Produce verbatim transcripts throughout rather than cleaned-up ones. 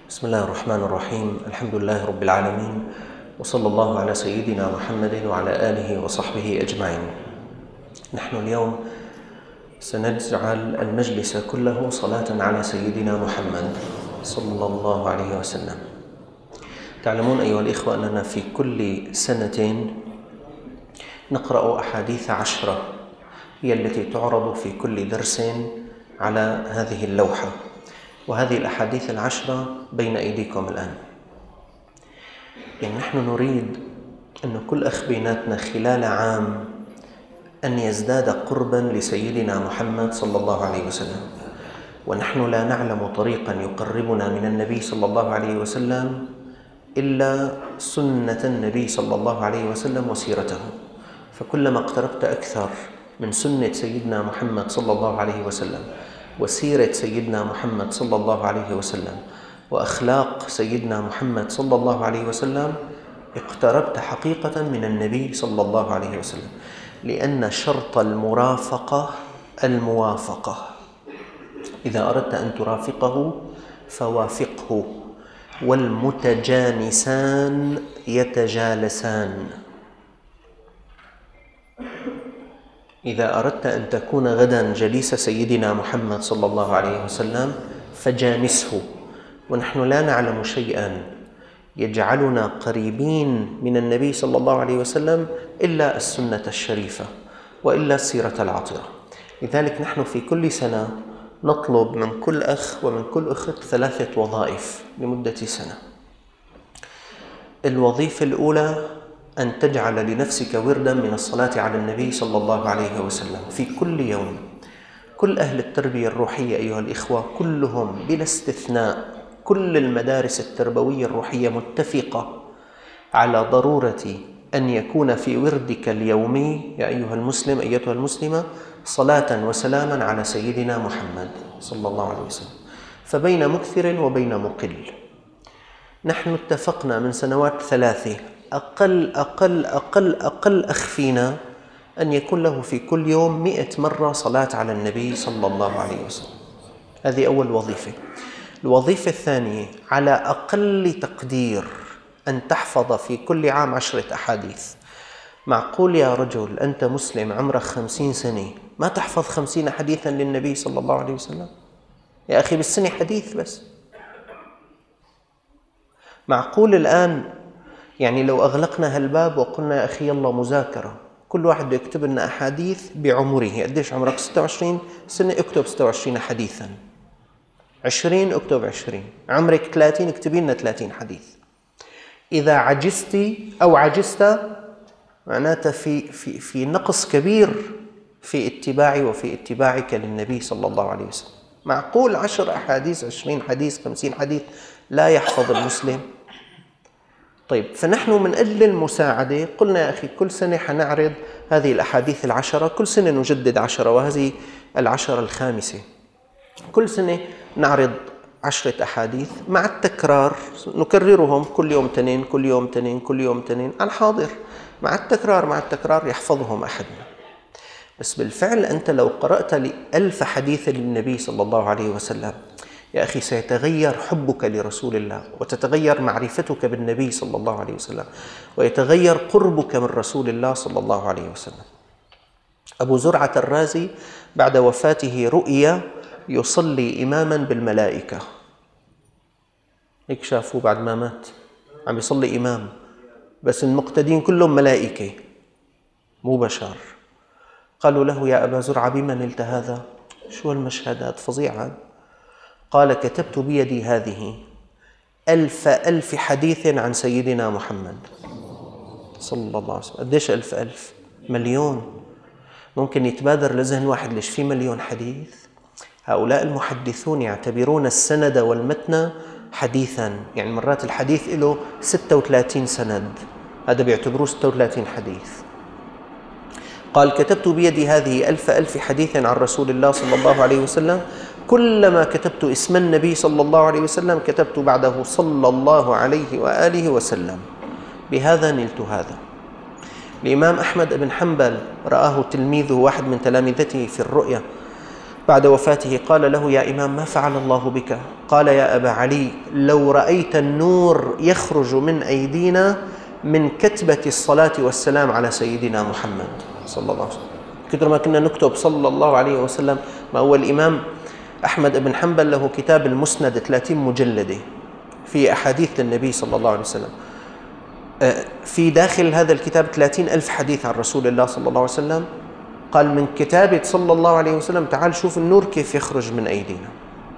بسم الله الرحمن الرحيم. الحمد لله رب العالمين، وصلى الله على سيدنا محمد وعلى آله وصحبه أجمعين. نحن اليوم سنجعل المجلس كله صلاة على سيدنا محمد صلى الله عليه وسلم. تعلمون أيها الإخوة أننا في كل سنة نقرأ أحاديث عشرة هي التي تعرض في كل درس على هذه اللوحة، وهذه الأحاديث العشرة بين أيديكم الآن. يعني نحن نريد أن كل أخ بيناتنا خلال عام أن يزداد قربا لسيدنا محمد صلى الله عليه وسلم، ونحن لا نعلم طريقا يقربنا من النبي صلى الله عليه وسلم إلا سنة النبي صلى الله عليه وسلم وسيرته. فكلما اقتربت أكثر من سنة سيدنا محمد صلى الله عليه وسلم وسيرة سيدنا محمد صلى الله عليه وسلم وأخلاق سيدنا محمد صلى الله عليه وسلم، اقتربت حقيقة من النبي صلى الله عليه وسلم، لأن شرط المرافقة الموافقة. إذا أردت أن ترافقه فوافقه، والمتجانسان يتجالسان. إذا أردت أن تكون غدا جليس سيدنا محمد صلى الله عليه وسلم فجانسه. ونحن لا نعلم شيئا يجعلنا قريبين من النبي صلى الله عليه وسلم إلا السنة الشريفة وإلا السيرة العطرة. لذلك نحن في كل سنة نطلب من كل أخ ومن كل أخت ثلاثة وظائف لمدة سنة. الوظيفة الأولى أن تجعل لنفسك وردا من الصلاة على النبي صلى الله عليه وسلم في كل يوم. كل أهل التربية الروحية أيها الإخوة كلهم بلا استثناء، كل المدارس التربوية الروحية متفقة على ضرورة أن يكون في وردك اليومي يا أيها المسلم أيتها المسلمة صلاة وسلاما على سيدنا محمد صلى الله عليه وسلم، فبين مكثر وبين مقل. نحن اتفقنا من سنوات ثلاثة أقل أقل أقل أقل أخ فينا أن يكون له في كل يوم مئة مرة صلاة على النبي صلى الله عليه وسلم. هذه أول وظيفة. الوظيفة الثانية على أقل تقدير أن تحفظ في كل عام عشرة أحاديث. معقول يا رجل أنت مسلم عمرك خمسين سنة ما تحفظ خمسين حديثا للنبي صلى الله عليه وسلم؟ يا أخي بالسنة حديث بس. معقول الآن يعني لو أغلقنا هالباب وقلنا يا أخي يلا مذاكرة، كل واحد بده يكتب لنا أحاديث بعمره. قديش عمرك؟ ستة وعشرين سنة اكتب ستة وعشرين حديثا، عشرين اكتب عشرين، عمرك ثلاثين اكتبي لنا ثلاثين حديث. إذا عجزتي أو عجزت معناته في في في نقص كبير في اتباعي وفي اتباعك للنبي صلى الله عليه وسلم. معقول عشر أحاديث، عشرين حديث، خمسين حديث لا يحفظ المسلم؟ طيب، فنحن من أجل المساعدة قلنا يا أخي كل سنة حنعرض هذه الأحاديث العشرة، كل سنة نجدد عشرة، وهذه العشرة الخامسة. كل سنة نعرض عشرة أحاديث مع التكرار، نكررهم كل يوم تنين كل يوم تنين كل يوم تنين عن حاضر، مع التكرار مع التكرار يحفظهم أحدنا. بس بالفعل أنت لو قرأت لألف حديث للنبي صلى الله عليه وسلم يا أخي سيتغير حبك لرسول الله، وتتغير معرفتك بالنبي صلى الله عليه وسلم، ويتغير قربك من رسول الله صلى الله عليه وسلم. أبو زرعة الرازي بعد وفاته رؤيا يصلي إماما بالملائكة. هيك شافوه بعد ما مات عم يصلي إمام، بس المقتدين كلهم ملائكة مو بشر. قالوا له يا أبا زرعة بما نلت هذا؟ شو المشهد هذا فظيع هذا؟ قال كتبت بيدي هذه ألف ألف حديث عن سيدنا محمد صلى الله عليه وسلم. قديش ألف ألف؟ مليون. ممكن يتبادر لذهن واحد ليش في مليون حديث؟ هؤلاء المحدثون يعتبرون السند والمتن حديثا، يعني مرات الحديث له ستة وثلاثين سند، هذا بيعتبروه ستة وثلاثين حديث. قال كتبت بيدي هذه ألف ألف حديث عن رسول الله صلى الله عليه وسلم، كلما كتبت اسم النبي صلى الله عليه وسلم كتبت بعده صلى الله عليه وآله وسلم. بهذا نلت هذا. الإمام أحمد بن حنبل رآه تلميذه واحد من تلامذته في الرؤيا، بعد وفاته قال له: يا إمام، ما فعل الله بك؟ قال: يا أبا علي، لو رأيت النور يخرج من أيدينا من كتبة الصلاة والسلام على سيدنا محمد صلى الله عليه وسلم. كثر ما كنا نكتب صلى الله عليه وسلم. ما هو الإمام أحمد بن حنبل له كتاب المسند ثلاثين مجلدة في أحاديث للنبي صلى الله عليه وسلم. في داخل هذا الكتاب ثلاثين ألف حديث عن رسول الله صلى الله عليه وسلم. قال: من كتابة صلى الله عليه وسلم تعال شوف النور كيف يخرج من أيدينا.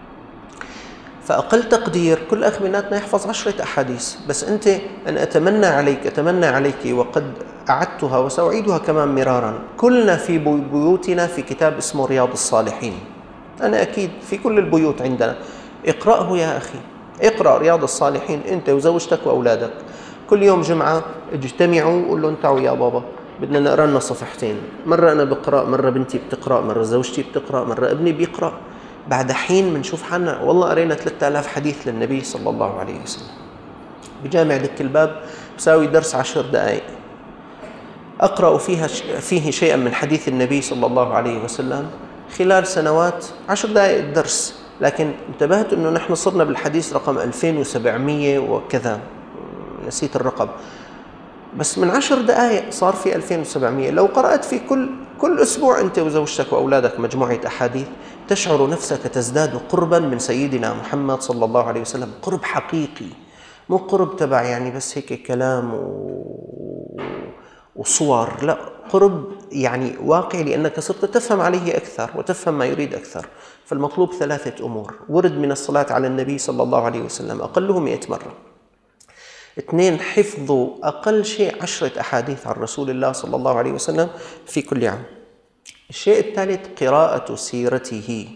فأقل تقدير كل أخ بيناتنا يحفظ عشرة أحاديث. بس أنت، أنا أتمنى عليك أتمنى عليك وقد أعدتها وسأعيدها كمان مرارا، كلنا في بيوتنا في كتاب اسمه رياض الصالحين. أنا أكيد في كل البيوت عندنا. اقرأه يا أخي، اقرأ رياض الصالحين أنت وزوجتك وأولادك. كل يوم جمعة اجتمعوا وقول له: تعالوا يا بابا بدنا نقرأ لنا صفحتين. مرة أنا بقرأ، مرة بنتي بتقرأ، مرة زوجتي بتقرأ، مرة ابني بيقرأ. بعد حين بنشوف حالنا والله قرينا ثلاثة آلاف حديث للنبي صلى الله عليه وسلم. بجامع دك الباب بساوي درس عشر دقائق أقرأ فيها فيه شيئا من حديث النبي صلى الله عليه وسلم خلال سنوات، عشر دقائق الدرس. لكن انتبهت أنه نحن صرنا بالحديث رقم ألفين وسبعمية وكذا، نسيت الرقم، بس من عشر دقائق صار في ألفين وسبعمية. لو قرأت في كل كل أسبوع أنت وزوجتك وأولادك مجموعة أحاديث، تشعر نفسك تزداد قربا من سيدنا محمد صلى الله عليه وسلم، قرب حقيقي، مو قرب تبع يعني بس هيك كلام و... وصور، لا، قرب يعني واقعي، لأنك صرت تفهم عليه أكثر وتفهم ما يريد أكثر. فالمطلوب ثلاثة أمور: ورد من الصلاة على النبي صلى الله عليه وسلم أقله مئة مرة. اثنين، حفظوا أقل شيء عشرة أحاديث عن رسول الله صلى الله عليه وسلم في كل عام. الشيء الثالث، قراءة سيرته.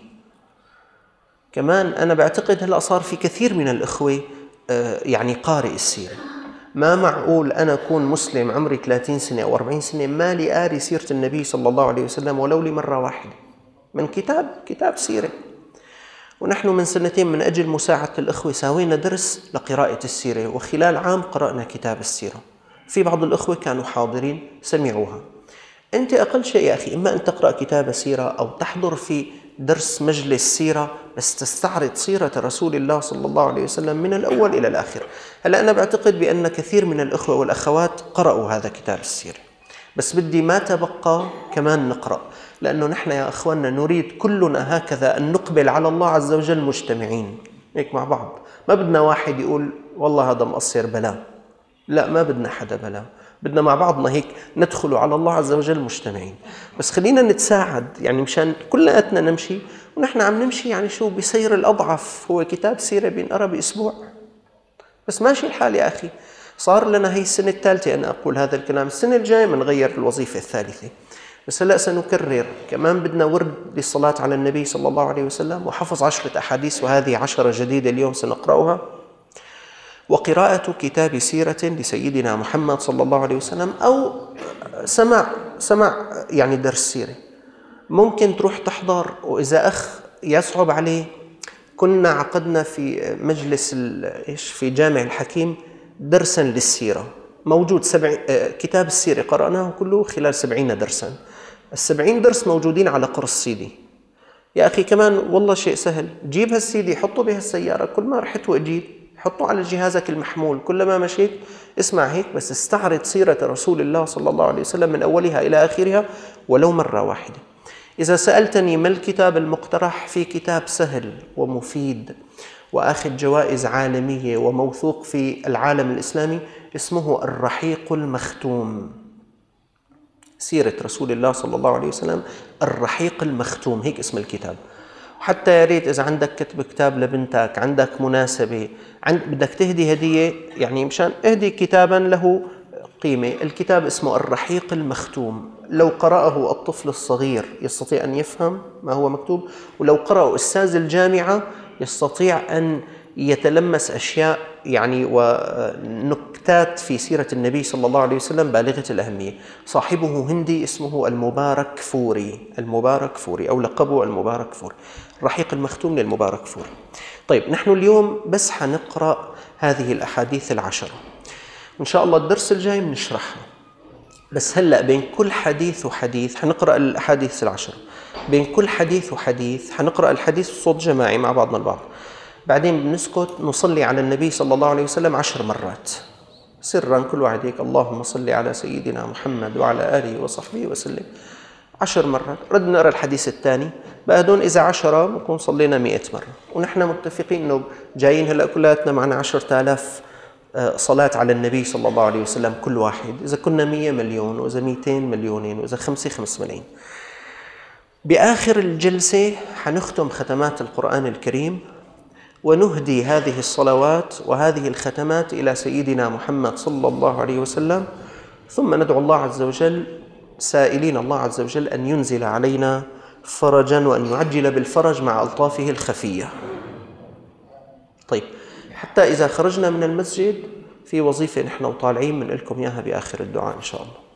كمان أنا بعتقد هلأ صار في كثير من الإخوة يعني قارئ السيرة. ما معقول أنا أكون مسلم عمري ثلاثين سنة أو أربعين سنة ما لي قاري سيرة النبي صلى الله عليه وسلم ولو لمرة واحدة من كتاب كتاب سيرة. ونحن من سنتين من أجل مساعدة الأخوة ساوينا درس لقراءة السيرة، وخلال عام قرأنا كتاب السيرة. في بعض الأخوة كانوا حاضرين سمعوها. أنت أقل شيء يا أخي إما أن تقرأ كتاب سيرة أو تحضر في درس مجلس سيرة، بس تستعرض سيرة رسول الله صلى الله عليه وسلم من الأول إلى الآخر. هلأ أنا بعتقد بأن كثير من الأخوة والأخوات قرأوا هذا كتاب السيرة، بس بدي ما تبقى كمان نقرأ، لأنه نحن يا أخواننا نريد كلنا هكذا أن نقبل على الله عز وجل مجتمعين هيك مع بعض. ما بدنا واحد يقول والله هذا مقصر بلا، لا، ما بدنا حدا بلا، بدنا مع بعضنا هيك ندخل على الله عز وجل مجتمعين. بس خلينا نتساعد يعني مشان كلنا نمشي، ونحن عم نمشي يعني شو بسير الأضعف، هو كتاب سيرة بينقرأ بأسبوع بس ماشي الحال يا أخي. صار لنا هي السنة الثالثة أنا أقول هذا الكلام، السنة الجاية بنغير الوظيفة الثالثة، بس هلأ سنكرر. كمان بدنا ورد للصلاة على النبي صلى الله عليه وسلم، وحفظ عشرة أحاديث، وهذه عشرة جديدة اليوم سنقرأها، وقراءة كتاب سيرة لسيدنا محمد صلى الله عليه وسلم، أو سماع سماع يعني درس سيرة. ممكن تروح تحضر، وإذا أخ يصعب عليه كنا عقدنا في مجلس إيش في جامع الحكيم درسا للسيرة، موجود سبع كتاب السيرة قرأناه كله خلال سبعين درسا. السبعين درس موجودين على قرص سيدي يا أخي. كمان والله شيء سهل، جيب هالسيدي حطه بهالسيارة، كل ما رحت وأجيت حطه على جهازك المحمول، كلما مشيت اسمع هيك، بس استعرض سيرة رسول الله صلى الله عليه وسلم من أولها إلى آخرها ولو مرة واحدة. إذا سألتني ما الكتاب المقترح، في كتاب سهل ومفيد وأخذ جوائز عالمية وموثوق في العالم الإسلامي، اسمه الرحيق المختوم، سيرة رسول الله صلى الله عليه وسلم، الرحيق المختوم، هيك اسم الكتاب. حتى يا ريت إذا عندك كتب كتاب لبنتك، عندك مناسبة، عند بدك تهدي هدية، يعني مشان اهدي كتابا له قيمة. الكتاب اسمه الرحيق المختوم، لو قرأه الطفل الصغير يستطيع أن يفهم ما هو مكتوب، ولو قرأه أستاذ الجامعة يستطيع أن يتلمس أشياء يعني ونكتات في سيرة النبي صلى الله عليه وسلم بالغة الأهمية. صاحبه هندي اسمه المبارك فوري، المبارك فوري أو لقبه المبارك فوري، الرحيق المختوم للمبارك فوري. طيب نحن اليوم بس حنقرأ هذه الأحاديث العشرة، إن شاء الله الدرس الجاي بنشرحها. بس هلأ بين كل حديث وحديث حنقرأ الأحاديث العشر، بين كل حديث وحديث حنقرأ الحديث بصوت جماعي مع بعضنا البعض، بعدين بنسكت نصلي على النبي صلى الله عليه وسلم عشر مرات سرا، كل واحد هيك اللهم صل على سيدنا محمد وعلى آله وصحبه وسلم عشر مرات. رد نقرأ الحديث الثاني بقى دون إذا عشرة بنكون صلينا مئة مرة. ونحن متفقين إنه جايين هلأ كلاتنا معنا عشرة آلاف صلاة على النبي صلى الله عليه وسلم كل واحد، إذا كنا مية مليون وإذا مئتين مليونين وإذا خمسة خمس ملايين. بآخر الجلسة حنختم ختمات القرآن الكريم ونهدي هذه الصلوات وهذه الختمات إلى سيدنا محمد صلى الله عليه وسلم، ثم ندعو الله عز وجل سائلين الله عز وجل أن ينزل علينا فرجا وأن يعجل بالفرج مع ألطافه الخفية. طيب، حتى إذا خرجنا من المسجد في وظيفة نحن وطالعين من لكم إياها بآخر الدعاء إن شاء الله.